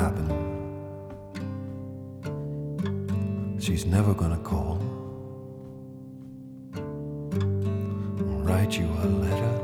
happen. She's never gonna call, write you a letter.